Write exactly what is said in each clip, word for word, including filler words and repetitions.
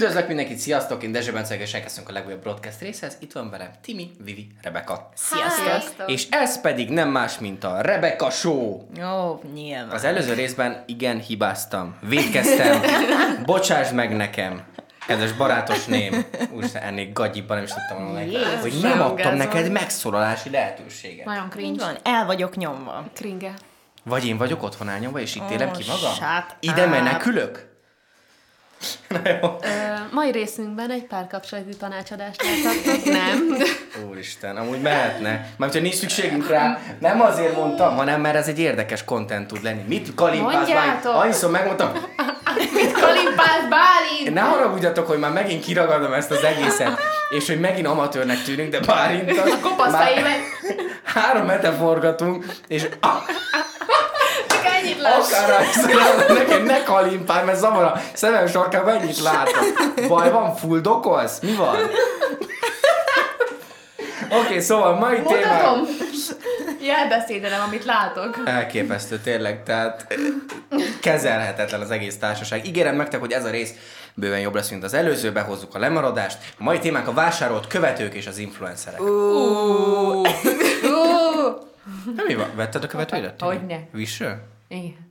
Üdvözlök mindenkit, sziasztok! Én Dezső Bence, és elkezdtünk a legújabb broadcast részhez. Itt van velem Timi, Vivi, Rebeka. Sziasztok! És ez pedig nem más, mint a Rebeka Show. Ó, nyilván. Az előző részben igen hibáztam, vétkeztem, bocsáss meg nekem, kedves barátos ném. Úristen, ennél gagyibban nem is tudtam mondani, Jézus, hogy nem adtam gázol. neked megszólalási lehetőséget. Nagyon cringe. Van, el vagyok nyomva. Cringe. Vagy én vagyok otthon elnyomva, és itt élem ki magam? shut Ide up. menekülök? Na jó. Ö, mai részünkben egy párkapcsolati tanácsadást láthattok, nem? Úristen, amúgy mehetne. Mármint, hogy nincs szükségünk rá. Nem azért mondtam, hanem mert ez egy érdekes content tud lenni. Mit kalimpálsz? Mondjátok! Annyiszor megmondtam. Mit kalimpálsz, Bálint? Ne haragudjatok, hogy már megint kiragadom ezt az egészet, és hogy megint amatőrnek tűnünk, de Bálint az... Kopasz már fejével. három hete forgatunk, és Csak ennyit lesz. akár rajzolom, nekem ne kalimpálj, mert zavar a szemem sarkában ennyit látok. Baj van, fuldokolsz? Mi van? Oké, okay, szóval mai témák... Mutatom. Jelbeszédelem, amit látok. Elképesztő, tényleg, tehát kezelhetetlen az egész társaság. Ígérem nektek, hogy ez a rész bőven jobb lesz, mint az előző, behozzuk a lemaradást. A mai témánk a vásárolt követők és az influencerek. Uh. Uh. Na, mi van? Vetted a követőidet? Hogyne. Visről? Igen.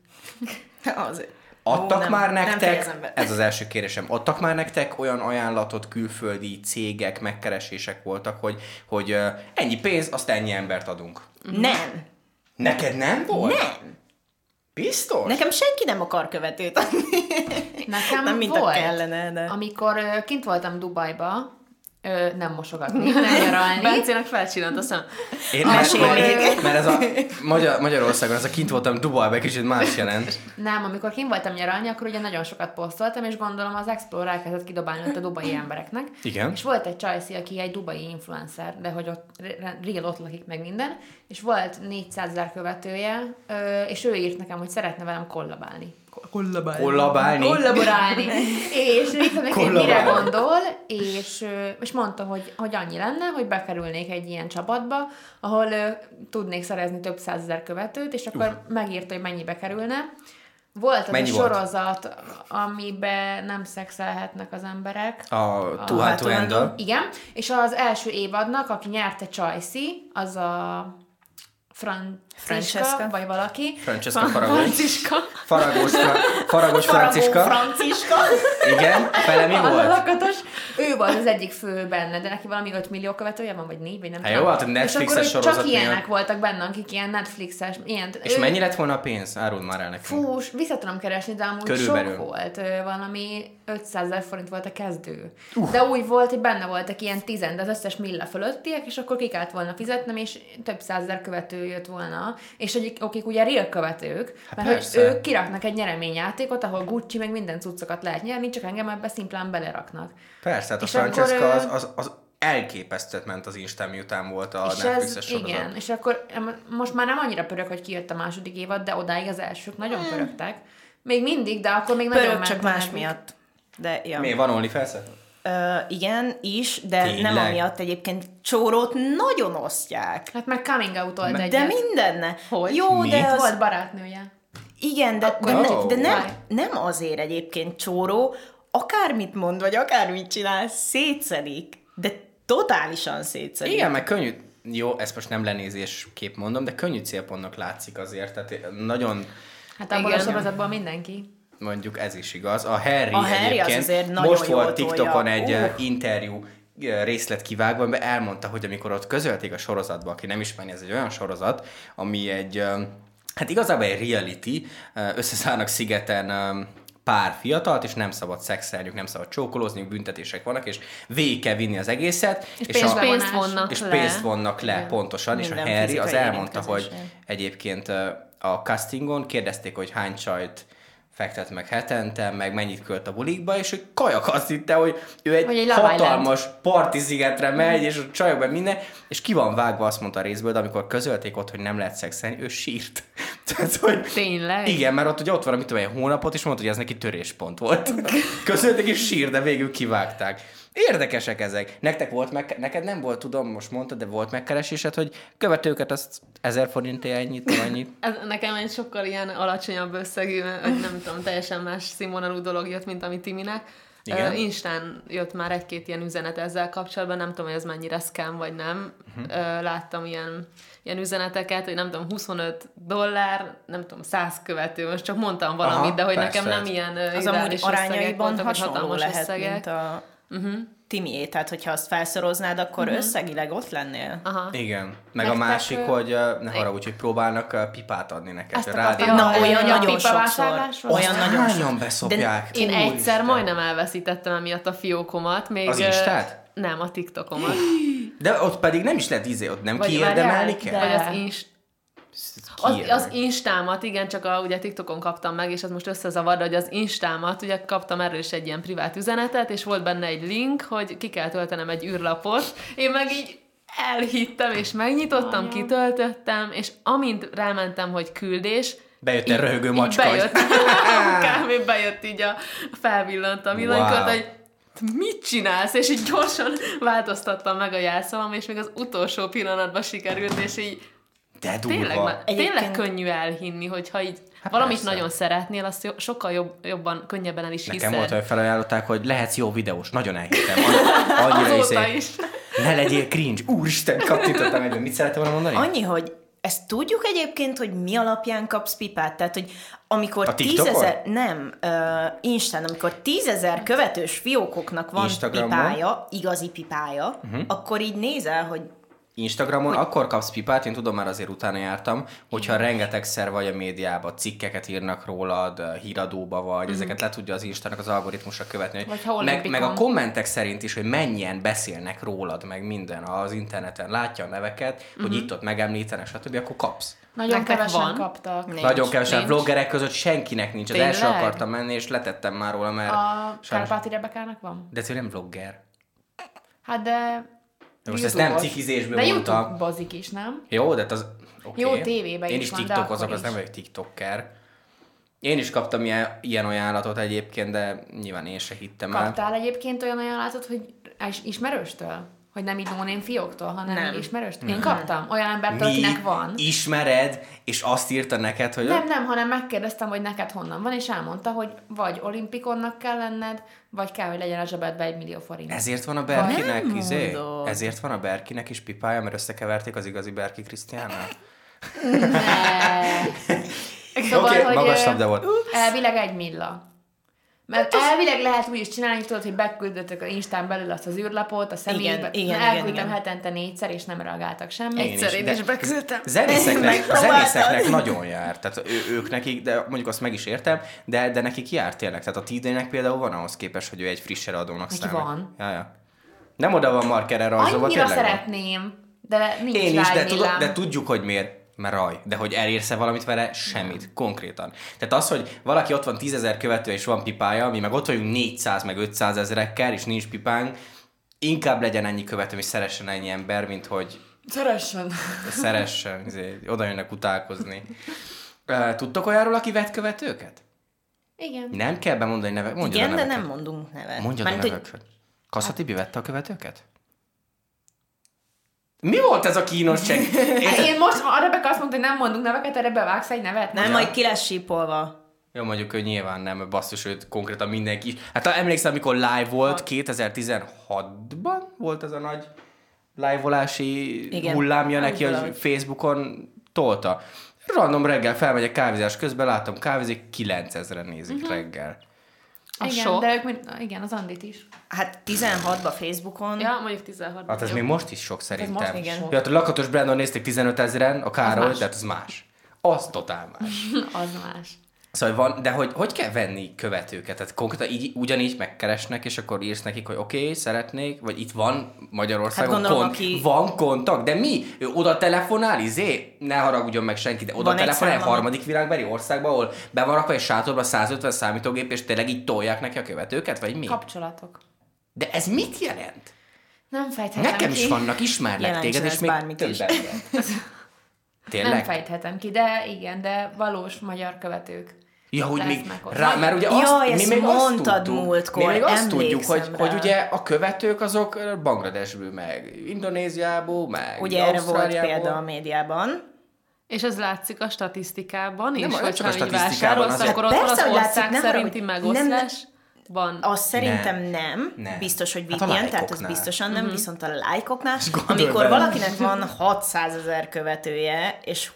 Azért. Adtak Ó, nem, már nem nektek, fejezem be. ez az első kérésem, adtak már nektek olyan ajánlatot, külföldi cégek, megkeresések voltak, hogy, hogy uh, ennyi pénz, azt ennyi embert adunk. Nem. Neked nem volt? Nem. Biztos? Nekem senki nem akar követőt adni. Nekem Nem, mint a volt. kellene, de... Amikor ö, kint voltam Dubajba, ö, nem mosogatni, nem nyaralni. Bencének felcsillant a szem. Én mert, Akkor, mert, mert ez a Magyar, Magyarországon, ez a kint voltam Dubajban, egy kicsit más jelent. Nem, amikor kint voltam nyaralni, akkor ugye nagyon sokat posztoltam, és gondolom az Explore elkezdett kidobálni ott a dubai embereknek. Igen. És volt egy csajszi, aki egy dubai influencer, de hogy ott real ott lakik meg minden, és volt négyszázezer követője, ö, és ő írt nekem, hogy szeretne velem kollabálni. Kollabálni. Kollabálni. Kollaborálni. És írtam neki, hogy mire Kollabálni. gondol, és, ö, és mondta, hogy, hogy annyi lenne, hogy bekerülnék egy ilyen csapatba, ahol ö, tudnék szerezni több százezer követőt, és akkor uh. megírta, hogy mennyibe kerülne. Volt az Mennyi a volt? sorozat, amiben nem szexelhetnek az emberek. A Too Hard to Handle. Igen, és az első évadnak, aki nyerte Csajci, az a Franciska, Francesca. vagy valaki. Francesca Faragós. Franciska. Faragós, fra, Faragós Faragó Franciska. Franciska. Igen, vele mi Az a volt? lakatos. Ő volt az egyik fő benne, de neki valami öt millió követője van, vagy négy, vagy nem Hát tudom. jó, hát a Netflixes és akkor sorozat csak ilyenek miatt. voltak benne, akik ilyen Netflixes, ilyen. És ő- mennyi lett volna a pénz? Áruld már el nekünk. Fú, vissza tudom keresni, de amúgy Körülbelül. sok volt. Ö, Valami ötszázezer forint volt a kezdő. Uh. De úgy volt, hogy benne voltak ilyen tizen, de az összes milla fölöttiek, és akkor ki kellett volna fizetnem, és több százezer követő jött volna. És akik, akik ugye real követők, Hát mert hogy persze. ők kiraknak egy nyereményjátékot, ahol Gucci meg minden cuccokat lehet nyerni, csak engem ebbe szimplán beleraknak. Persze, hát a És Francesca akkor, az, az, az elképesztőt ment az Instán, miután volt a és Netflixes ez, sorozat. igen, és akkor em, most már nem annyira pörög, hogy kijött a második évad, de odáig az elsők nagyon Hmm. pörögtek. Még mindig, de akkor még nagyon Pörög ment csak a más nevük. miatt. De, ja. Mi, van OnlyFans? Ö, igen, is, de Tényleg? nem amiatt egyébként csórót nagyon osztják. Hát meg coming out-olt egyet. De mindenne. Hogy? Jó, Mi? de az... Volt barátnője. Igen, de, de, Akkor- ne, de nem, Várj. nem azért egyébként csóró, akármit mond, vagy akármit csinál, szétszedik. De totálisan szétszedik. Igen, meg könnyű, jó, ezt most nem lenézés kép mondom, de könnyű célpontnak látszik azért, tehát nagyon, Hát abból Igen. a sorozatból mindenki. mondjuk ez is igaz. A Harry, A Harry az egyébként azért nagyon most jól volt TikTokon tolja. egy Uh. uh. interjú uh, részlet kivágva, amiben elmondta, hogy amikor ott közölték a sorozatba, aki nem ismeri, ez egy olyan sorozat, ami egy, um, hát igazából egy reality, uh, összeszállnak szigeten um, pár fiatalt, és nem szabad szexelniük, nem szabad csókolózniuk, büntetések vannak, és végig kell vinni az egészet, És és, pénzbe a, vonás. pénzt vonnak és le. pénzt vonnak le, Igen. pontosan, és a Minden Harry az fizikai elmondta, hogy érintkezésre. egyébként ö, a castingon kérdezték, hogy hány csajt fektet meg hetente, meg mennyit költ a bulikba, és ő kajak azt hitte, hogy ő egy, Hogy egy Love hatalmas parti szigetre megy, és a csajokban minden, és ki van vágva, azt mondta a részből, de amikor közölték ott, hogy nem lehet szexelni, ő sírt. Tehát, hogy Tényleg? igen, mert ott ugye ott van, mit tudom, egy hónapot, és mondta, hogy ez neki töréspont volt. Közölték, és sír, de végül kivágták. Érdekesek ezek. Nektek volt meg, neked nem volt, tudom, most mondtad, de volt megkeresésed, hogy követőket azt ezer forintért ennyit, vagy annyit. Ez nekem egy sokkal ilyen alacsonyabb összegű, vagy nem tudom, teljesen más színvonalú dolog jött, mint ami Timinek. Igen? Uh, Instán jött már egy-két ilyen üzenet ezzel kapcsolatban, nem tudom, hogy ez mennyire scam vagy nem. Uh-huh. Uh, láttam ilyen, ilyen üzeneteket, hogy nem tudom, huszonöt dollár, nem tudom, száz követő, most csak mondtam valamit, Aha, de hogy persze. nekem nem ilyen uh, Az amúgy arányaiban voltak, hasonló lehet, összegek. mint a Uh-huh. Timié, tehát hogyha azt felszoroznád, akkor uh-huh. összegileg ott lennél. Aha. Igen. Meg Nektek, a másik, ö... hogy uh, ne haragudj, hogy próbálnak uh, pipát adni neked. Ezt Rád... akartam. Na, Ja, olyan ja, nagyon pipa sokszor. vásárlásról? Olyan nagyon Hányan sokszor. beszopják? Én Úristen. egyszer majdnem elveszítettem emiatt a fiókomat. Még, Az uh, Instát? Nem, a TikTokomat. De ott pedig nem is lehet izé, ott nem Vagy kiérdemelni várjál, kell? Vagy az Inst... Az, Kiérdemelni. az Instámat, igen, csak a, ugye TikTokon kaptam meg, és az most összezavar, hogy az Instámat, ugye kaptam erről is egy ilyen privát üzenetet, és volt benne egy link, hogy ki kell töltenem egy űrlapot. Én meg így elhittem, és megnyitottam, Anya. kitöltöttem, és amint rámentem, hogy küldés, Bejött egy röhögő így macska. bejött, kb. Bejött így a felvillant a villanykört, Wow. hogy mit csinálsz? És így gyorsan változtattam meg a jelszavam, és még az utolsó pillanatban sikerült, és így De durva. tényleg, ma- tényleg Egyébként- könnyű elhinni, hogyha így Hát valamit persze. nagyon szeretnél, azt jo- sokkal jobb, jobban, könnyebben el is Nekem hiszed. volt, hogy felajánlották, hogy lehetsz jó videós. Nagyon elhittem. An- Annyira Azóta izé, is. ne legyél cringe. Úristen, kattintottam egyben. Mit szerettem volna mondani? Annyi, hogy ezt tudjuk egyébként, hogy mi alapján kapsz pipát? Tehát, hogy amikor A TikTokon? tízezer, nem, uh, Instán, amikor tízezer követős fiókoknak van Instagramon? pipája, igazi pipája, uh-huh. akkor így nézel, hogy Instagramon hogy... akkor kapsz pipát, én tudom, már azért utána jártam, hogyha rengetegszer vagy a médiában, cikkeket írnak rólad, híradóba vagy, uh-huh. ezeket le tudja az Instának az algoritmusra követni. Vagy ha meg, olimpikon. meg a kommentek szerint is, hogy mennyien beszélnek rólad, meg minden az interneten, látja a neveket, uh-huh. hogy itt-ott megemlítenek, stb., akkor kapsz. Nagyon Nektek kevesen van? kaptak. Nincs, Nagyon kevesen nincs. vloggerek között senkinek nincs. Az Tényleg? első akartam menni, és letettem már róla, mert... A sajnos- Kárpáti Rebekának van? De ő nem vlogger. Hát de... De most ezt nem YouTube-os. cikizésből de mondtam. YouTube-bozik is, nem? Jó, de hát az... Okay. Jó, tévében Én is is van, de tiktokozok, akkor az is. nem vagyok tiktoker. Én is kaptam ilyen, ilyen ajánlatot egyébként, de nyilván én se hittem el. Kaptál egyébként olyan ajánlatot, hogy is- ismerőstől? Hogy nem így no fióktól, hanem Nem. nem. ismerőstől? Én kaptam olyan embertől, Mi akinek van. ismered, és azt írta neked, hogy... Nem, nem, hanem megkérdeztem, hogy neked honnan van, és elmondta, hogy vagy olimpikonnak kell lenned, vagy kell, hogy legyen a zsebedbe egy millió forint. Ezért van a Berkinek, Nem izé? mondod. Ezért van a Berkinek is pipája, mert összekeverték az igazi Berki Krisztiánnal? Szóval, Oké, hogy magas ö, labda volt. elvileg egy milla. Mert elvileg lehet úgy is csinálni, tudod, hogy beküldöttek a Instán belül azt az űrlapot, a személybe. Igen, igen, elküldtem igen, igen. hetente négyszer, és nem reagáltak semmit. Én Egyszer én de is beküldtem. Zenészeknek, Megpróbáltad. zenészeknek nagyon jár. Tehát ő, ők nekik, de mondjuk azt meg is értem, de, de nekik jár tényleg. Tehát a Tidének például van ahhoz képest, hogy ő egy friss eladónak Neki számít. van. Ja, ja. Nem oda van markerre rajzolva, Annyira tényleg van. szeretném, de nincs Én rá is, de, egy tudod, millám. de tudjuk, hogy miért. Mert raj. De hogy elérsz-e valamit vele? Semmit. Nem. Konkrétan. Tehát az, hogy valaki ott van tízezer követő és van pipája, mi meg ott vagyunk négyszáz meg ötszáz ezerekkel, és nincs pipánk, inkább legyen ennyi követő, és szeressen ennyi ember, mint hogy Szeressen. szeressen, izé, oda jönnek utálkozni. Uh, tudtok olyanról, aki vett követőket? Igen. Nem kell bemondani nevek. Mondjad igen, a de neveket. nem mondunk nevet. Mondjad a Mármint, hogy neveket. Kassa Tibi vette a követőket? Mi volt ez a kínosság? Érted? Én most, a Rebeka azt mondta, hogy nem mondunk neveket, erre bevágsz egy nevet? nem, Ja. majd ki lesz sípolva. Jó, mondjuk, hogy nyilván nem, mert basszus, őt konkrétan mindenki. Hát emlékszem, amikor live volt, kétezer-tizenhatban volt ez a nagy live-olási Igen. hullámja neki, hogy Valahogy. Facebookon tolta. Random reggel felmegyek kávézás közben, látom kávézik, kilencezren nézik uh-huh. reggel. A Igen, sok. de ők mind, igen, az Andit is. Hát tizenhatban Facebookon. Ja, mondjuk tizenhat. Hát ez jó. még most is sok szerintem. most igen. sok. Ja, hát a Lakatos Brandon nézték tizenöt ezeren, a Károly, más. de hát az más. Az totál más. Az más. Szóval van, de hogy, hogy kell venni követőket? Tehát konkrétan így, ugyanígy megkeresnek, és akkor írsz nekik, hogy oké, okay, szeretnék, vagy itt van Magyarországon Hát gondolom, kont- aki- van kontakt, de mi? Ő oda telefonál, izé? Ne haragudjon meg senki, de oda Van egy telefonál egy számom. harmadik világbeli országba, ahol be van rakva egy sátorba százötven számítógép, és tényleg így tolják neki a követőket, vagy mi? Kapcsolatok. De ez mit jelent? Nem fejthetem Nekem ki. is vannak, ismerlek Jelentsen téged, és ez még bármit több is. ember. Nem Tényleg? fejthetem ki, de igen, de valós magyar követők. Ja, hogy még lesznek ott. rá, mert ugye Jaj, azt, ezt mi még azt mondtad tudtuk, múltkor, mi még azt tudjuk, hogy, emlékszem hogy rá. ugye a követők azok Bangladesből, meg Indonéziából, meg Ugye erre volt Ausztráliából. példa a médiában. És ez látszik a statisztikában is, Nem, nem hogy csak a ha így statisztikában, vásárolsz, azért- akkor ott van Persze, az hogy látszik, ország ne szerinti haragudj, megosztás. nem- van. Azt szerintem Nem. nem, Nem. biztos, hogy Hát a vé pé en, tehát az lájkoknál. biztosan nem, uh-huh. viszont a lájkoknál, gondolj amikor bele. valakinek van hatszázezer követője, és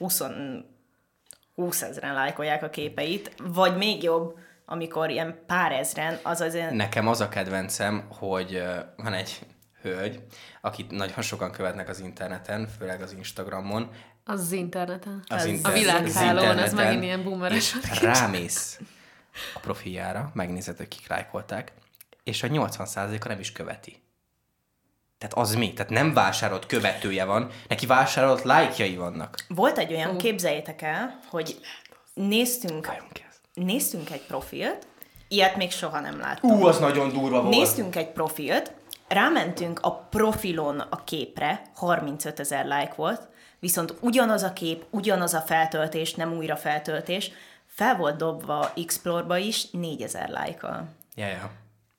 húszezren lájkolják a képeit, vagy még jobb, amikor ilyen pár ezren, az azért... Nekem az a kedvencem, hogy uh, van egy hölgy, akit nagyon sokan követnek az interneten, főleg az Instagramon. Az az interneten. Az a inter- világhálón, az ez interneten, megint ilyen boomeres. és rámész a profiljára, megnézed, hogy kik lájkolták, és a nyolcvan százaléka nem is követi. Tehát az mi? Tehát nem vásárolt követője van, neki vásárolt lájkjai vannak. Volt egy olyan, képzeljétek el, hogy néztünk, Várjunk ki ezt. néztünk egy profilt, ilyet még soha nem láttam. Ú, az nagyon durva volt. Néztünk egy profilt, rámentünk a profilon a képre, harmincötezer like volt, viszont ugyanaz a kép, ugyanaz a feltöltés, nem újra feltöltés, fel volt dobva Explore-ba is négyezer like-kal. Ja, ja.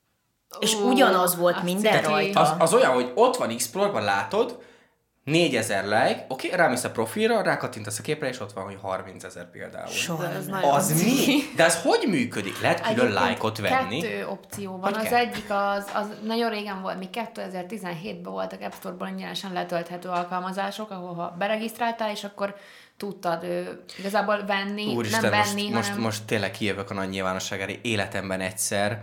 És Ó, ugyanaz volt azt minden ciki. rajta. Az, az olyan, hogy ott van Explore-ban, látod, négyezer like, oké, okay, rámész a profilra, rákattintasz a képre, és ott van, hogy harmincezer például. Soha De nem ez látom. nagyon Az mi? De ez hogy működik? Lehet külön Egyébként lájkot venni? Kettő opció van. Hogy Az kell? egyik az, az nagyon régen volt, még kétezer-tizenhétben voltak App Store-ban ingyenesen letölthető alkalmazások, ahol ha beregisztráltál, és akkor tudtad ő, igazából venni, Úristen, nem most, venni, most, hanem... most tényleg kijövök a nagy nyilvánosságára. Életemben egyszer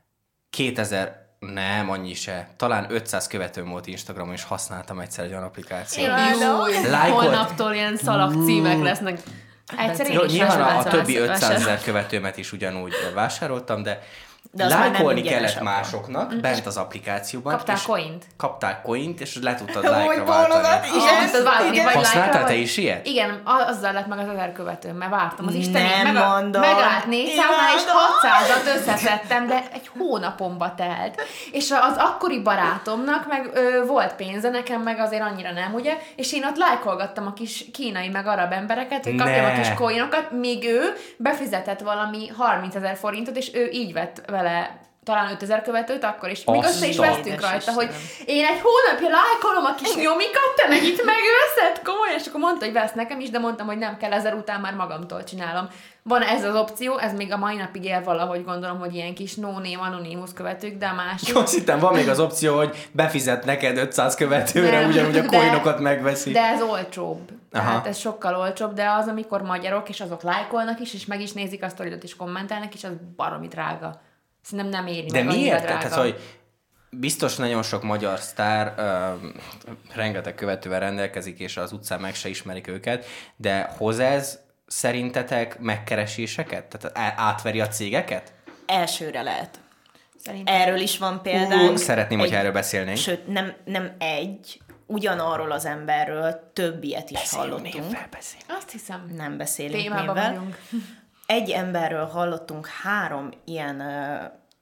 kétezer, nem, annyi se. Talán ötszáz követőm volt Instagramon, és használtam egyszer egy olyan applikációt. Imádom. Lájkolt. Holnaptól ilyen szalagcímek lesznek. Egyszer én Jó, is nyilván a, a vásároltam. többi vásároltam. ötszázezer követőmet is ugyanúgy vásároltam, de, De az már nem lájkolni ingyenes kellett akkor. másoknak bent az applikációban. Kaptál és coint? Kaptál coint, és le tudtad Hogy lájkra bólogat, váltani. igen. Igen, tudod váltani, igen. vagy Használtál lájkra, te vagy- is ilyet? Igen, a- azzal lett meg az ezer követőm, mert vártam az Istenét. Nem meg, mondod. Megállt négyszáznál, és Imádom. hatszázat összeszedtem, de egy hónapomba telt. És az akkori barátomnak meg ö, volt pénze, nekem meg azért annyira nem, ugye? És én ott lájkolgattam a kis kínai meg arab embereket, hogy kapjam Ne. a kis coinokat, míg ő befizetett valami harmincezer forintot, és ő így vett vele talán ötezer követőt akkor is. Még Azt össze is a- vesztünk Édes rajta, Istenem. hogy én egy hónapja lájkolom a kis nyomikat, te meg itt megveszed, komolyan, és akkor mondta, hogy vesz nekem is, de mondtam, hogy nem kell, ezer után már magamtól csinálom. Van ez az opció, ez még a mai napig él valahogy, gondolom, hogy ilyen kis no-name anonymous követők, de a másik... Azt hittem, van még az opció, hogy befizet neked ötszáz követőre, Nem, ugyanúgy a de- coinokat megveszi. De ez olcsóbb. Aha. Tehát ez sokkal olcsóbb, de az, amikor magyarok, és azok lájkolnak is, és meg is nézik a sztoridat, és kommentelnek, és az baromi drága. Szerintem nem éri De meg, annyira miért? drága. Tehát, hogy biztos nagyon sok magyar sztár uh, rengeteg követővel rendelkezik, és az utcán meg se ismerik őket, de hoz ez szerintetek megkereséseket? Tehát á- átveri a cégeket? Elsőre lehet. Szerintem. Erről is van példánk. Ú, szeretném, hogy erről beszélnénk. Sőt, nem, nem egy, ugyanarról az emberről több ilyet is hallottunk. beszél. Azt hiszem, Nem beszélünk témában névvel. vagyunk. Egy emberről hallottunk három ilyen uh,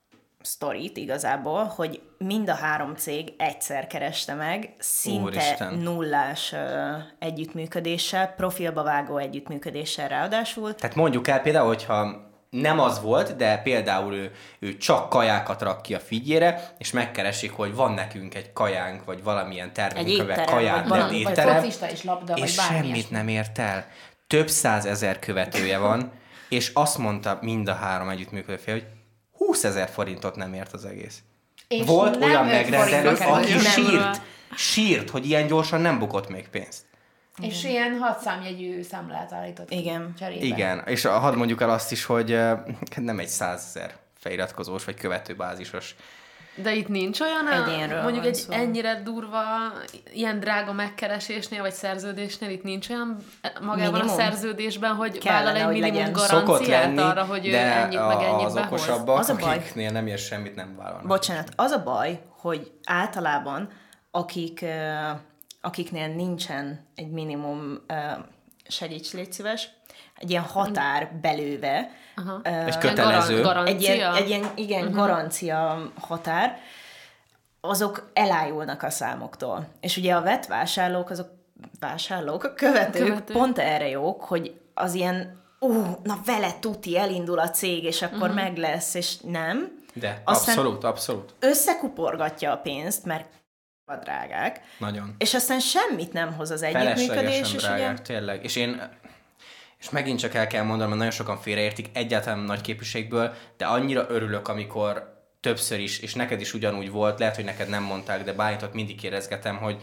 sztorit igazából, hogy mind a három cég egyszer kereste meg, szinte Úristen. nullás uh, együttműködéssel, profilba vágó együttműködéssel ráadásul. Tehát mondjuk el például, hogyha nem az volt, de például ő, ő csak kajákat rak ki a figyére, és megkeresik, hogy van nekünk egy kajánk, vagy valamilyen termékünk, amivel étterem, kaját, vagy nem valami, vagy étterem, focista is labda, vagy és bármi semmit ilyesmi. nem ért el. Több százezer követője van, és azt mondta mind a három együttműködő fél, hogy húszezer forintot nem ért az egész. És Volt nem olyan öt megrendelő, forintba aki kerül. sírt, sírt, hogy ilyen gyorsan nem bukott még pénzt. És ilyen hat számjegyű számlát állított ki Igen. cserébe. Igen, és hadd mondjuk el azt is, hogy eh, nem egy százezer feliratkozós vagy követőbázisos. De itt nincs olyan, Egyénről mondjuk van egy szó. ennyire durva, ilyen drága megkeresésnél, vagy szerződésnél, itt nincs olyan magában Minimum? a szerződésben, hogy Kellene, vállal egy hogy minimum legyen. Szokott garanciát lenni, arra, hogy ő de ennyit meg ennyit az behoz. okosabbak, Az a baj. akiknél nem ér semmit, nem vállalnak. Bocsánat, az a baj, hogy általában akik, uh, akiknél nincsen egy minimum, uh, segíts, légy szíves, egy ilyen határ belőve, Aha. uh, És kötelező. Garan- egy ilyen, Garancia? egy ilyen igen, uh-huh. garancia határ, azok elájulnak a számoktól. És ugye a vett vásárlók, azok vásárlók, a követők, Követő. pont erre jók, hogy az ilyen, ú, na vele tuti, elindul a cég, és akkor uh-huh. meg lesz, és nem. De Aztán abszolút, abszolút. összekuporgatja a pénzt, mert a drágák, Nagyon. és aztán semmit nem hoz az együttműködés, Feleslegesen és drágák, ugye... tényleg. És én, és megint csak el kell mondanom, mert nagyon sokan félreértik egyáltalán nagy képviségből, de annyira örülök, amikor többször is, és neked is ugyanúgy volt, lehet, hogy neked nem mondták, de bájított mindig kérdezgetem, hogy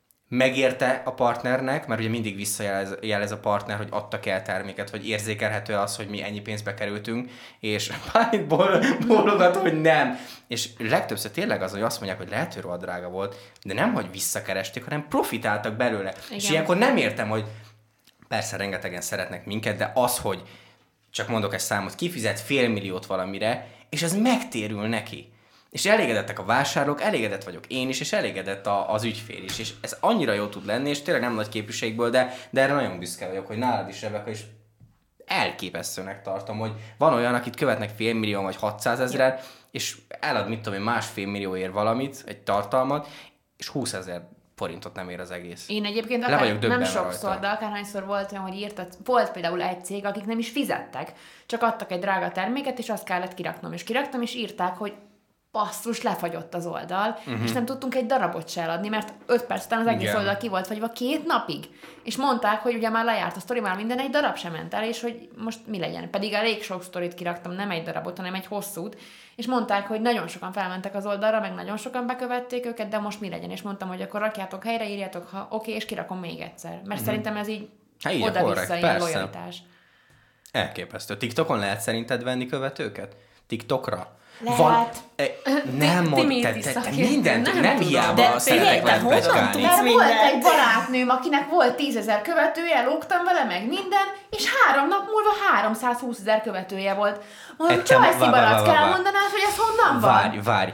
megérte a partnernek, mert ugye mindig visszajelez jelez a partner, hogy adtak el terméket, vagy érzékelhető az, hogy mi ennyi pénzbe kerültünk, és Bálint bólogat, hogy nem. És legtöbbször tényleg az, hogy azt mondják, hogy lehet, hogy rohadt drága volt, de nem, hogy visszakeresték, hanem profitáltak belőle. Igen. És ilyenkor nem értem, hogy persze rengetegen szeretnek minket, de az, hogy csak mondok egy számot, kifizet fél milliót valamire, és ez megtérül neki. És elégedettek a vásárlók, elégedett vagyok én is, és elégedett a, az ügyfél is. És ez annyira jó tud lenni, és tényleg nem nagy képviségből, de, de erre nagyon büszke vagyok, hogy nálad is, Rebeka, és elképesztőnek tartom, hogy van olyan, akit követnek fél millió vagy hatszázezren, ja. és elad, mit tudom én, másfél millióért valamit, egy tartalmat, és húszezer forintot nem ér az egész. Én egyébként akár nem sokszor, rajta. De akárhányszor volt olyan, hogy írtat, volt például egy cég, akik nem is fizettek, csak adtak egy drága terméket, és azt kellett kiraknom. És kiraktam, és írták, hogy basszus, lefagyott az oldal, uh-huh. és nem tudtunk egy darabot se eladni, mert öt perc után az egész Igen. oldal ki volt fagyva két napig. És mondták, hogy ugye már lejárt a sztori, már minden, egy darab sem ment el, és hogy most mi legyen. Pedig elég sok sztorit kiraktam, nem egy darabot, hanem egy hosszút, és mondták, hogy nagyon sokan felmentek az oldalra, meg nagyon sokan bekövették őket, de most mi legyen. És mondtam, hogy akkor rakjátok helyre, írjátok, ha oké, okay, és kirakom még egyszer. Mert uh-huh. szerintem ez így hát oda-vissza, ilyen lojalitás. Elképesztő. TikTokon lehet szerinted venni követőket? TikTokra? Lehet. Van, e, nem mond, te, te, te mindent, nem, nem hiába szeretek veled plegykálni. Mert volt egy barátnőm, akinek volt tízezer követője, lógtam vele meg minden, és három nap múlva háromszázhúszezer követője volt. Mondom, Csajci Barack, elmondanád, hogy ez honnan van? Várj, várj.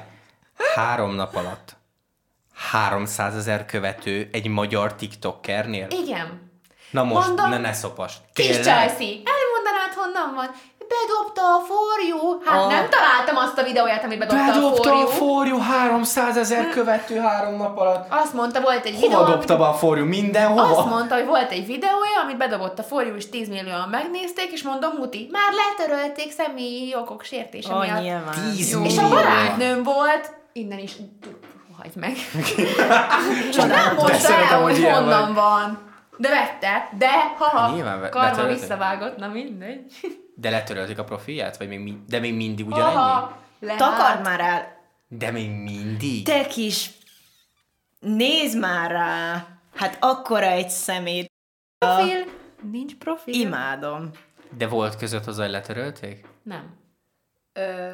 Három nap alatt háromszázezer követő egy magyar TikTokernél? Igen. Na most, Mondom, ne, ne szopast. Kis Csajci, elmondanád, honnan van? Bedobta a For You. Hát a... nem találtam azt a videóját, amit bedobta, bedobta a For You. Bedobta a For You, háromszázezer követő három nap alatt. Azt mondta, volt egy Hova videó... Hova dobta be a For You? Mindenhova? Azt mondta, hogy volt egy videója, amit bedobott a For You, és tíz millióan megnézték, és mondom, Muti, már letörölték személyi jogok sértése oh, miatt. Nyilván. tíz És a barátnőm volt, innen is hagyd meg. És nem most el, hogy honnan van. De vette, de ha karma visszavágott, na mindegy. De letörölték a profilját? Vagy még mi, de még mindig ugyanennyi? Takard már el. De még mindig? Te kis... Nézd már rá. Hát akkora egy szemét. Profil? Nincs profil. Imádom. De volt között hozzá, hogy letörölték? Nem. Ö...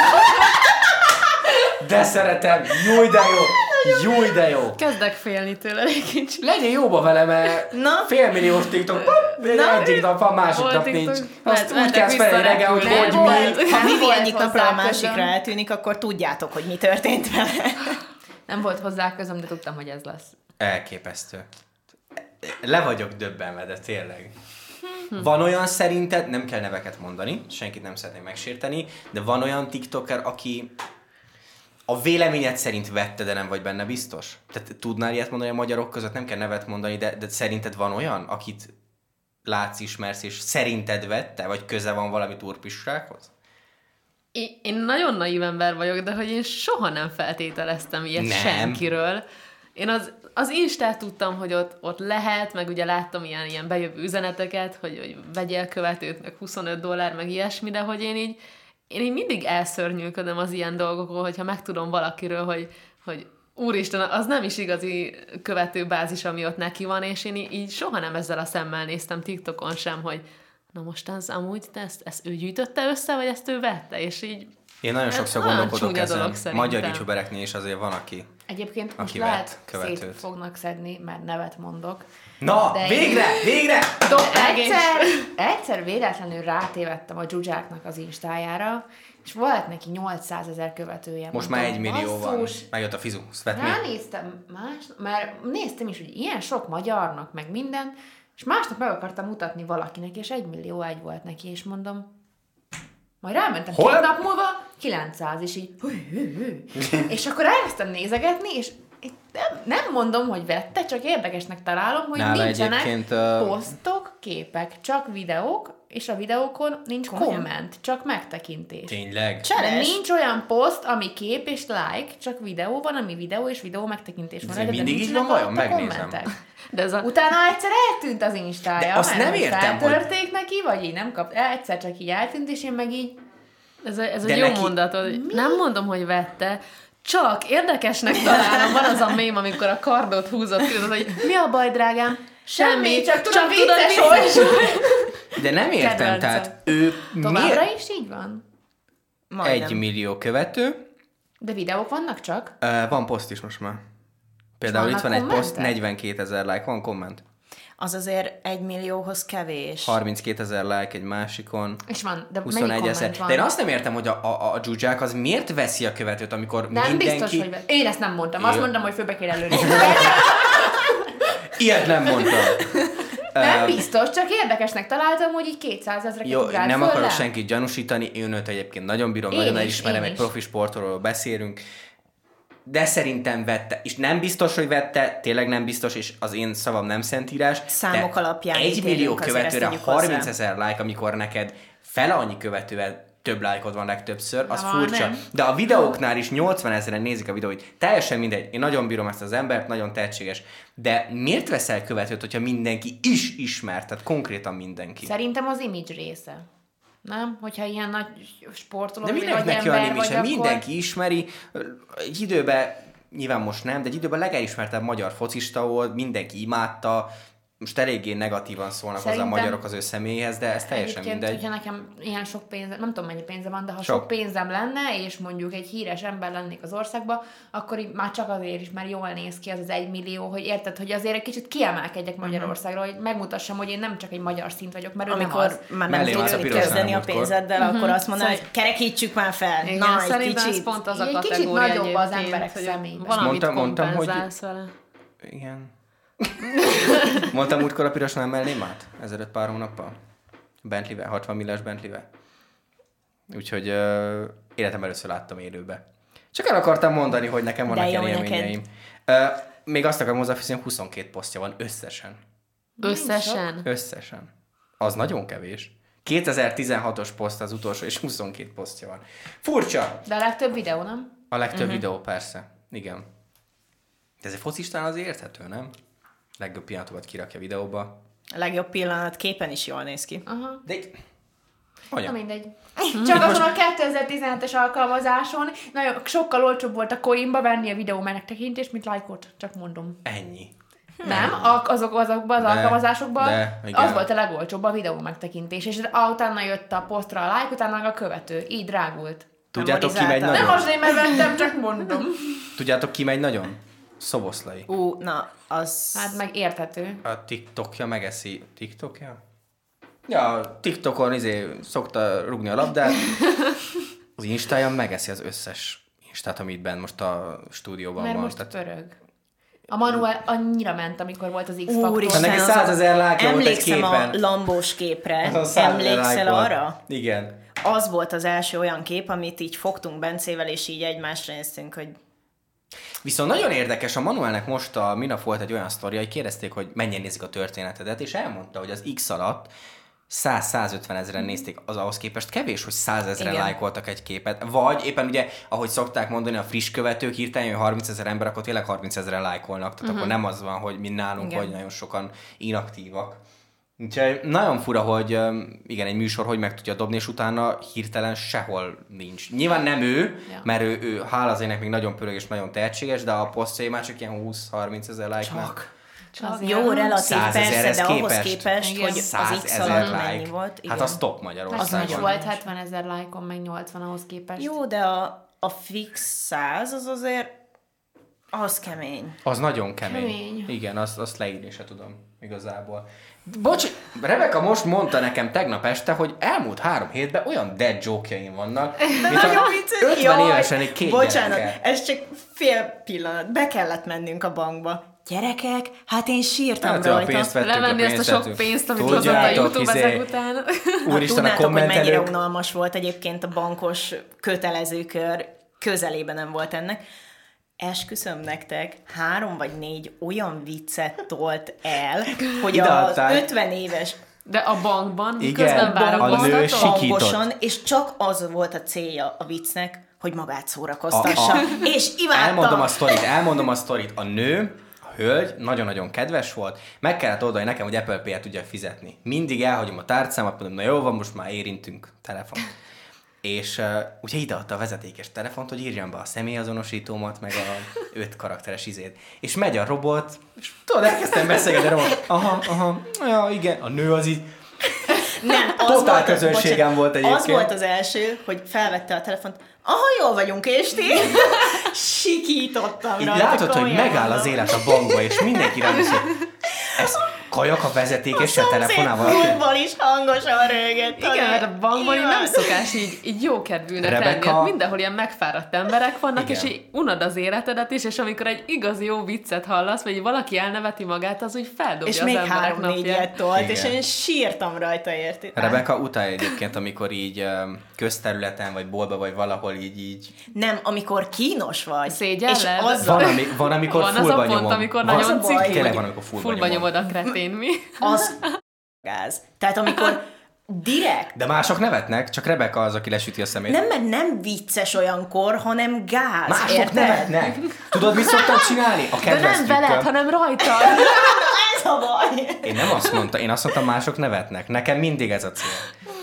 De szeretem! Jó, de jó! Jó, de jó! Kezdek félni tőle egy kicsit. Legyél jóba vele, mert Na? félmilliós TikTok, egyik nap van, másik nap nincs. Azt úgy kezd fel reggel, hogy hogy mi. Ha Vivi egyik napra a másikra eltűnik, akkor tudjátok, hogy mi történt vele. Nem volt hozzá közöm, de tudtam, hogy ez lesz. Elképesztő. Le vagyok döbbenve, de tényleg. Van olyan szerinted, nem kell neveket mondani, senkit nem szeretném megsérteni, de van olyan TikToker, aki a véleményed szerint vette, de nem vagy benne biztos? Tehát tudnál ilyet mondani a magyarok között? Nem kell nevet mondani, de, de szerinted van olyan, akit látsz, ismersz, és szerinted vette, vagy köze van valami turpissághoz? Én, én nagyon naív ember vagyok, de hogy én soha nem feltételeztem ilyet nem. senkiről. Én az, az Instát tudtam, hogy ott, ott lehet, meg ugye láttam ilyen, ilyen bejövő üzeneteket, hogy, hogy vegyél követőt, meg huszonöt dollár, meg ilyesmi, de hogy én így Én így mindig elszörnyűködöm az ilyen dolgokról, hogyha megtudom valakiről, hogy, hogy úristen, az nem is igazi követőbázis, ami ott neki van, és én így soha nem ezzel a szemmel néztem TikTokon sem, hogy na most az amúgy ezt, ezt ő gyűjtötte össze, vagy ezt ő vette, és így... Én nagyon sokszor gondolkodok ezen. Magyar youtubereknél is azért van, aki Egyébként most lehet szét fognak szedni, mert nevet mondok. Na, de végre, én... végre! Egyszer, egyszer véletlenül rátévettem a Zsuzsáknak az Instájára, és volt neki nyolcszázezer követője. Most már egy millió van. Megjött a fizu. Ránéztem más, mert néztem is, hogy ilyen sok magyarnak, meg minden, és másnap meg akartam mutatni valakinek, és egy millió egy volt neki, és mondom, majd rámentem Hol? két nap múlva, kilencszáz, és így, hű, hű, hű. És akkor elkezdtem nézegetni, és nem, nem mondom, hogy vette, csak érdekesnek találom, hogy Nála nincsenek uh... posztok, képek, csak videók, és a videókon nincs Komolyan? komment, csak megtekintés. Tényleg? De nincs olyan poszt, ami kép és like, csak videó van, ami videó és videó megtekintés van. Ez mindig így van, vajon? Megnézem. De ez a... Utána egyszer eltűnt az Instája, de azt nem értem, feltörték hogy... neki, vagy így nem kap, egyszer csak így eltűnt, és én meg így... Ez, a, ez egy jó neki... mondat, hogy nem mondom, hogy vette, csak érdekesnek találom. Van az a mém, amikor a kardot húzott, hogy mi a baj, drágám? Semmi, Semmi csak, csak tudod, vicces tudod, de nem értem, Kedvencem. tehát ő Továbbra miért? is így van? Majdnem. Egy millió követő. De videók vannak csak? Uh, van poszt is most már. Például itt van egy poszt, negyvenkétezer like, van komment. Az azért egy millióhoz kevés. harminckétezer like egy másikon. És van, de huszonegy ezer. van? De én azt nem értem, hogy a, a, a dzsuzsák az miért veszi a követőt, amikor nem mindenki... biztos, hogy ve- Én ezt nem mondtam. Azt Jó. mondtam, hogy főbe kéne lőni. Ilyet nem mondtam. Nem biztos, csak érdekesnek találtam, hogy így kétszázezreket Jó, ugrált nem föl akarok le. senkit gyanúsítani, én őt egyébként nagyon bírom, Én nagyon is, elismerem, én egy is. profi sportról beszélünk, de szerintem vette, és nem biztos, hogy vette, tényleg nem biztos, és az én szavam nem szentírás. Számok alapján egy ítélünk, millió azért követőre ezt tegyük hozzá. harmincezer like, amikor neked fele annyi követővel több lájkod van legtöbbször, az Na, furcsa. nem. De a videóknál is nyolcvanezeren nézik a videóit. Teljesen mindegy. Én nagyon bírom ezt az embert, nagyon tehetséges. De miért veszel követőt, hogyha mindenki is ismer? Tehát konkrétan mindenki. Szerintem az image része. Nem? Hogyha ilyen nagy sportoló De vagy minek neki ember a vagy, image? akkor... Mindenki ismeri. Egy időben, nyilván most nem, de egy időben legelismertebb magyar focista volt, mindenki imádta. Most eléggé negatívan szólnak hozzá a magyarok az ő személyhez, de ez teljesen Egyébként, mindegy. hogyha nekem ilyen sok pénzem, nem tudom mennyi pénzem van, de ha Sok. sok, pénzem lenne, és mondjuk egy híres ember lennék az országban, akkor így már csak azért is, mert jól néz ki az az egy millió, hogy érted, hogy azért egy kicsit kiemelkedjek Magyarországról, hogy megmutassam, hogy én nem csak egy magyar szint vagyok, mert ő nem Amikor az. már nem Mellé tudsz van a mit piros kezdeni a állam pénzeddel, akkor azt mondod, Szóval- hogy kerekítsük már fel. Igen, Na, egy szerintem ez kicsit. pont az a Egy kicsit kategória nagyobb az egyébként, emberek hogy szemében. valamit Mondtam- mondtam, hogy- kompenzálsz vele. Igen. Mondtam múltkor a pirosnál mellém át? Ezelőtt pár hónappal? Bentleyvel, hatvan milliós Bentleyvel. Úgyhogy uh, életem először láttam élőbe. Csak el akartam mondani, hogy nekem vannak De ilyen jó élményeim. Uh, még azt akarom hozzáfűzni, hogy huszonkét posztja van összesen. Összesen? Összesen. Az nagyon kevés. kétezer-tizenhatos poszt az utolsó, és huszonkét posztja van. Furcsa! De a legtöbb videó, nem? A legtöbb uh-huh. videó, persze. Igen. De ez egy focistán azért érthető, nem? Legjobb pillanatokat kirakja videóba. A legjobb pillanat képen is jól néz ki. Aha. De itt... Na Anya. mindegy. Csak azon a kétezer-tizenhetes alkalmazáson nagyon sokkal olcsóbb volt a Coinba venni a videó megtekintést, mint lájkot. Csak mondom. Ennyi. Nem, a- azok, azokban az De, alkalmazásokban de, igen. az volt a legolcsóbb a videó megtekintés, és utána jött a posztra a like, utána meg a követő. Így drágult. Tudjátok, ki megy Memorizáltam. nagyon? Nem azért, mert vettem, csak mondom. Tudjátok, ki megy nagyon? Szoboszlai. Ú, na, az... Hát meg érthető. A TikTokja megeszi. TikTokja? Ja, a TikTokon izé szokta rugni a labdát. Az Instája megeszi az összes Instát, amit bent most a stúdióban Mert van. most Tehát pörög. A Manuel annyira ment, amikor volt az X-faktor. Úristen, neki az a- százezer lájkja volt egy Emlékszem a képen. lambós képre. Az a százezer Emlékszel like volt. arra? Igen. Az volt az első olyan kép, amit így fogtunk Bencével, és így egymásra néztünk, hogy Viszont nagyon érdekes, a Manuelnek most a minap volt egy olyan sztoria, hogy kérdezték, hogy mennyien nézik a történetedet, és elmondta, hogy az X alatt száz-százötven ezeren nézték, az ahhoz képest kevés, hogy százezren Igen. lájkoltak egy képet. Vagy éppen ugye, ahogy szokták mondani, a friss követők hirtelen, hogy harmincezer ember, akkor tényleg harmincezren lájkolnak. Tehát uh-huh. akkor nem az van, hogy mi nálunk, Igen. hogy nagyon sokan inaktívak. Úgyhogy nagyon fura, hogy öm, igen, egy műsor hogy meg tudja dobni, és utána hirtelen sehol nincs. Nyilván nem ő, Ja. mert ő, ő hála az ének még nagyon pörög és nagyon tehetséges, de a posztjai már csak ilyen húsz-harminc ezer like már. Csak jó, relatív Százezerhez persze, de ahhoz képest. képest, Igen. hogy az X százezer alatt like. mennyi volt. Igen. Hát az top Az Magyarországon. is volt hetvenezer lájkon, meg nyolcvan ahhoz képest. Jó, de a, a fix száz az azért az kemény. Az nagyon kemény. Kemény. Igen, azt, azt leírni se tudom igazából. Bocs, Rebeka most mondta nekem tegnap este, hogy elmúlt három hétben olyan dead joke-jaim vannak, mint Nagyon a vicces. ötven Jaj, évesen egy két bocsánat, gyereke. ez csak fél pillanat. Be kellett mennünk a bankba. Gyerekek, hát én sírtam Hát, a rajta. pénzt vettük, Levenni a ezt a pénzt sok vettük. pénzt, amit hozott a Tudjátok, YouTube izé, ezek után. Ha Úristen, a tudnátok, hogy mennyire kommentelők. unalmas volt egyébként a bankos kötelezőkör, közelében nem volt ennek. esküszöm nektek, három vagy négy olyan viccet tolt el, hogy Ide az adtál. ötven éves De a bankban Igen, miközben a nő várakoztatok. sikított. hangosan, és csak az volt a célja a viccnek, hogy magát szórakoztassa. A- a- És imádtam. Elmondom a sztorit, elmondom a sztorit. A nő, a hölgy nagyon-nagyon kedves volt, meg kellett oldani nekem, hogy Apple Pay-et tudja fizetni. Mindig elhagyom a tárcámat, mondom, na jó van, most már érintünk telefont. És uh, ugye ideadta a vezetékes telefont, hogy írjam be a személyazonosítómat, meg a öt karakteres izét. És megy a robot, és tudod, elkezdtem beszélgetni a robot. Aha, aha, ja, igen, a nő az így. Nem, az Totál volt, közönségem bocsánat, volt egyébként. Az volt az első, hogy felvette a telefont, aha, jól vagyunk, és ti? Sikítottam Így rajta. látod, hogy komolyan megáll az mondom. élet a bankba, és mindenki rá néz, hogy ez kajak a vezetékessel telefonával. Szomszéd is hangosan rögött. Igen, mert a bankban így nem Imádom. szokás így, így jókedvűnek Rebecca- lenni. Ott mindenhol ilyen megfáradt emberek vannak, Igen. és így unod az életedet is, és amikor egy igazi jó viccet hallasz, vagy valaki elneveti magát, az úgy feldobja És az még emberek három-négy napját. ilyet tolt, Igen. és én sírtam rajta, érti? Rebecca utálja egyébként, amikor így um, közterületen, vagy boltba, vagy valahol így, így... Nem, amikor kínos vagy. Szégyelled? És azzal, Van, ami, van amikor Van az fullba a pont, nyomom. amikor Van- nagyon Az a baj. ciki, Tényleg hogy van, amikor fullba fullba nyomom. nyomod a kretén, mi? az gáz. Tehát amikor direkt, De mások nevetnek, csak Rebecca az, aki lesüti a szemét. nem, mert nem vicces olyankor, hanem gáz, Mások érted? nevetnek. Tudod, mit szoktam csinálni? A De kedvenc nem veled, trükköm. hanem rajtad. Ez a baj. Én nem azt mondtam, én azt mondtam, mások nevetnek. Nekem mindig ez a cél.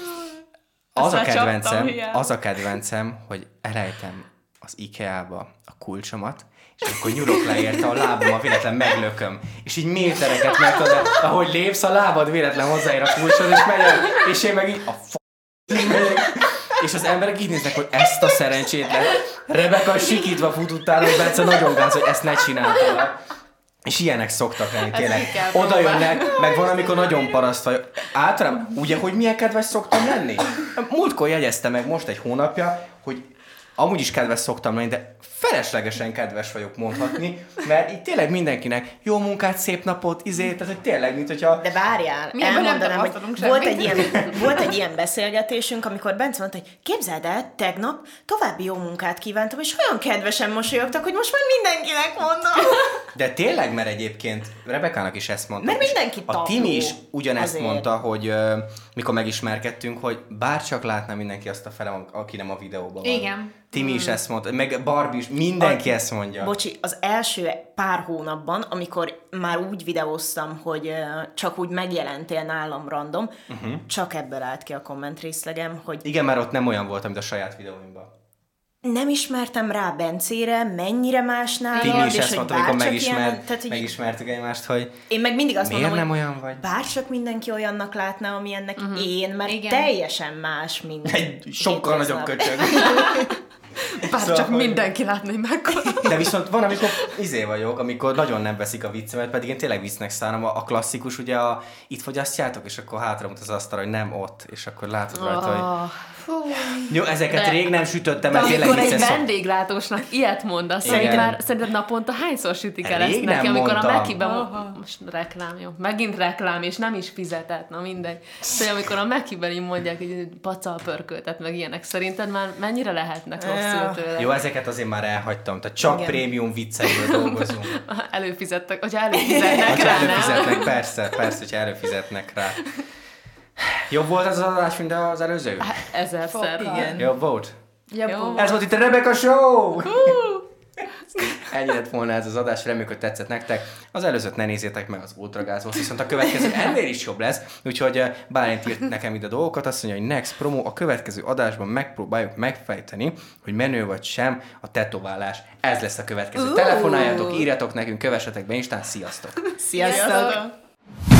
Az Ezt a már csaptam, kedvencem, hiába. az a kedvencem, hogy elejtem az IKEA-ba a kulcsomat, és akkor nyúlok le érte a lábam, véletlen meglököm. És így métereket megtudod, ahogy lépsz, a lábad véletlen hozzáér a kulcshoz, és megy el, és én meg így a f*** megyek. És az emberek így néznek, hogy ezt a szerencsétlen Rebecca sikítva fut utána, hogy Bence nagyon gáz, hogy ezt ne csinálta. És ilyenek szoktak lenni, tényleg. ki kell Oda jönnek, meg van, amikor nagyon paraszt vagy. Általában, ugye, hogy milyen kedves szoktam lenni? Múltkor jegyezte meg most egy hónapja, hogy amúgy is kedves szoktam lenni, de feleslegesen kedves vagyok mondhatni, mert itt tényleg mindenkinek jó munkát, szép napot, izé, tehát hogy tényleg, mint hogyha... De várjál, Mi ebben nem elmondanám, hogy tapasztalunk volt semmit. egy, ilyen, volt egy ilyen beszélgetésünk, amikor Bence mondta, hogy képzeld el, tegnap további jó munkát kívántam, és olyan kedvesen mosolyogtak, hogy most már mindenkinek mondom. De tényleg, mert egyébként Rebecca-nak is ezt mondta. Mert és mindenki A tapló Timi is ugyanezt azért. mondta, hogy uh, mikor megismerkedtünk, hogy bárcsak látná mindenki azt a fele, aki nem a videóban van. Igen. Timi is ezt mondta, meg Barbie is, mindenki A- ezt mondja. Bocsi, az első pár hónapban, amikor már úgy videóztam, hogy uh, csak úgy megjelentél nálam random, uh-huh. csak ebből állt ki a komment részlegem, hogy Igen, mert ott nem olyan volt, mint a saját videóimban. nem ismertem rá Bencére, mennyire más nálad, Timi is és ezt hogy mondta, amikor bárcsak megismer, ilyen, tehát, hogy megismertük egymást, hogy én meg mindig azt miért mondom, nem hogy olyan vagy? bárcsak mindenki olyannak látná, amilyennek uh-huh. én, mert Igen. teljesen más, mint Egy sokkal nagyobb hétköznap. köcsög. Bár Szóval, csak hogy- mindenki látni mekkora. De viszont van, amikor izé vagyok, amikor nagyon nem veszik a viccemet, pedig én tényleg viccnek szánom. A, a klasszikus, ugye a itt fogyasztjátok, és akkor hátramut az asztalra, hogy nem ott, és akkor látod rajta, hogy Oh. jó, ezeket De- rég nem sütöttem, De mert tényleg amikor egy vicces szok... vendéglátósnak ilyet mondasz, Igen. szerinted, már, szerinted naponta hányszor sütik el Rég ezt neki, nem amikor mondtam. a Mekiben... Most reklám, jó. Megint reklám, és nem is fizetett, na mindegy. Szóval amikor a Mekiben így mondják, hogy pacal pörköltet, meg ilyenek, szerinted már mennyire lehetnek rosszul tőle? Jó, ezeket azért már elhagytam, tehát csak Igen. prémium vicceiből dolgozunk. Előfizettek, hogyha előfizetnek Ha rá, nem? előfizetnek, persze, persze, hogyha előfizetnek rá. Jobb volt ez az adás, mint az előző? Ezerszer. Igen. Jobb volt? Jó. Ez volt itt a Rebecca Show! Ennyi lett volna ez az adás, reméljük, hogy tetszett nektek. Az előzőt ne nézzétek meg, az ultragázos, viszont a következő ennél is jobb lesz, úgyhogy uh, Bálint írt nekem ide dolgokat, azt mondja, hogy next promo, a következő adásban megpróbáljuk megfejteni, hogy menő vagy sem a tetoválás. Ez lesz a következő. Telefonáljatok, írjatok nekünk, kövessetek be Instán, sziasztok! Sziasztok!